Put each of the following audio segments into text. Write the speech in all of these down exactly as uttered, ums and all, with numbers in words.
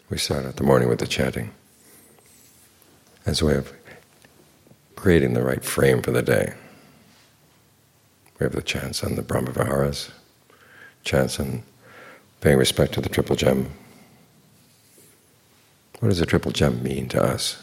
We start out the morning with the chanting as a way of creating the right frame for the day. We have the chants on the Brahma Viharas, chants on paying respect to the Triple Gem. What does the Triple Gem mean to us?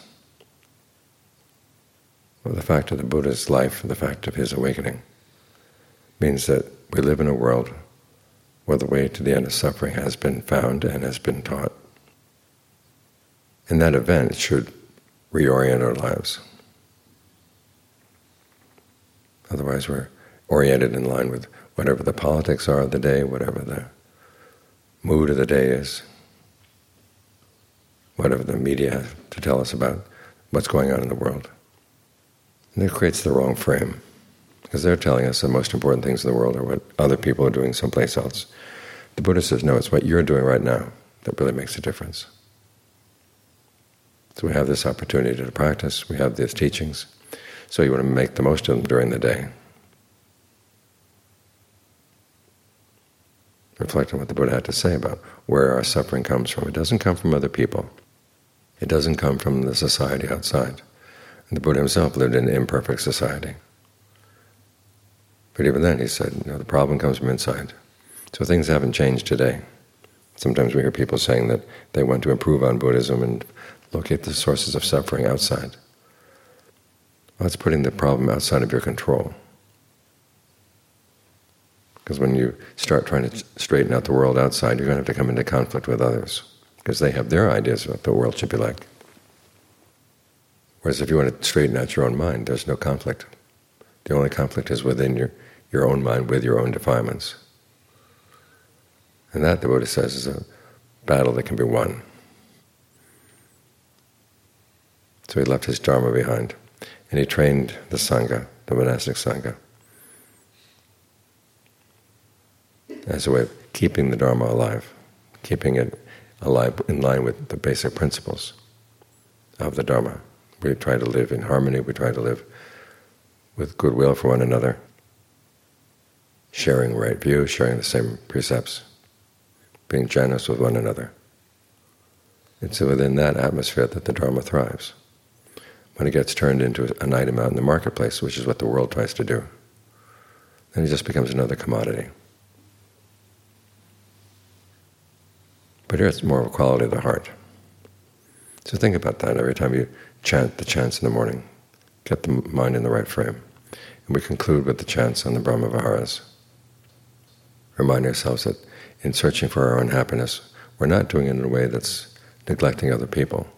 Well, the fact of the Buddha's life, the fact of his awakening, means that we live in a world where the way to the end of suffering has been found and has been taught. And that event should reorient our lives. Otherwise we're oriented in line with whatever the politics are of the day, whatever the mood of the day is, whatever the media has to tell us about what's going on in the world. And it creates the wrong frame, because they're telling us the most important things in the world are what other people are doing someplace else. The Buddha says, no, it's what you're doing right now that really makes a difference. So we have this opportunity to practice, we have these teachings, so you want to make the most of them during the day. Reflect on what the Buddha had to say about where our suffering comes from. It doesn't come from other people. It doesn't come from the society outside. And the Buddha himself lived in an imperfect society. But even then he said, you know, the problem comes from inside. So things haven't changed today. Sometimes we hear people saying that they want to improve on Buddhism and locate the sources of suffering outside. Well, that's putting the problem outside of your control. Because when you start trying to straighten out the world outside, you're going to have to come into conflict with others, because they have their ideas of what the world should be like. Whereas if you want to straighten out your own mind, there's no conflict. The only conflict is within your, your own mind with your own defilements. And that, the Buddha says, is a battle that can be won. So he left his Dharma behind, and he trained the Sangha, the monastic Sangha, as a way of keeping the Dharma alive, keeping it alive in line with the basic principles of the Dharma. We try to live in harmony, we try to live with goodwill for one another, sharing right view, sharing the same precepts, being generous with one another. It's within that atmosphere that the Dharma thrives. When it gets turned into an item out in the marketplace, which is what the world tries to do, then it just becomes another commodity. But here it's more of a quality of the heart. So think about that every time you chant the chants in the morning. Get the mind in the right frame. And we conclude with the chants on the Brahma Viharas, reminding ourselves that in searching for our own happiness, we're not doing it in a way that's neglecting other people.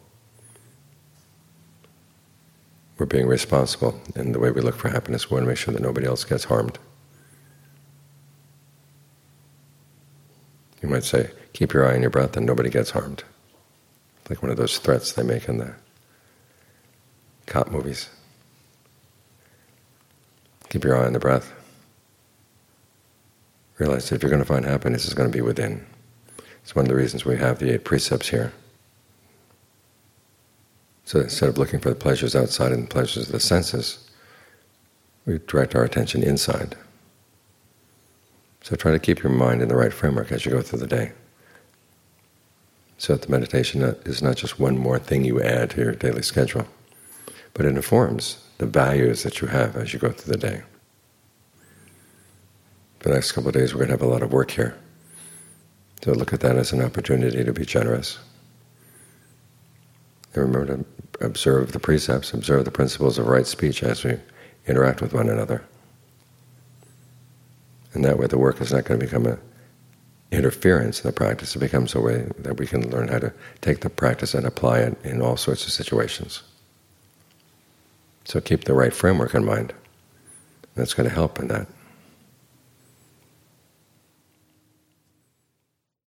We're being responsible in the way we look for happiness. We want to make sure that nobody else gets harmed. You might say, keep your eye on your breath and nobody gets harmed. Like one of those threats they make in the cop movies. Keep your eye on the breath. Realize that if you're going to find happiness, it's going to be within. It's one of the reasons we have the eight precepts here. So instead of looking for the pleasures outside and the pleasures of the senses, we direct our attention inside. So try to keep your mind in the right framework as you go through the day, so that the meditation is not just one more thing you add to your daily schedule, but it informs the values that you have as you go through the day. For the next couple of days we're going to have a lot of work here. So look at that as an opportunity to be generous. And remember to observe the precepts, observe the principles of right speech as we interact with one another. And that way the work is not going to become an interference in the practice. It becomes a way that we can learn how to take the practice and apply it in all sorts of situations. So keep the right framework in mind. That's going to help in that.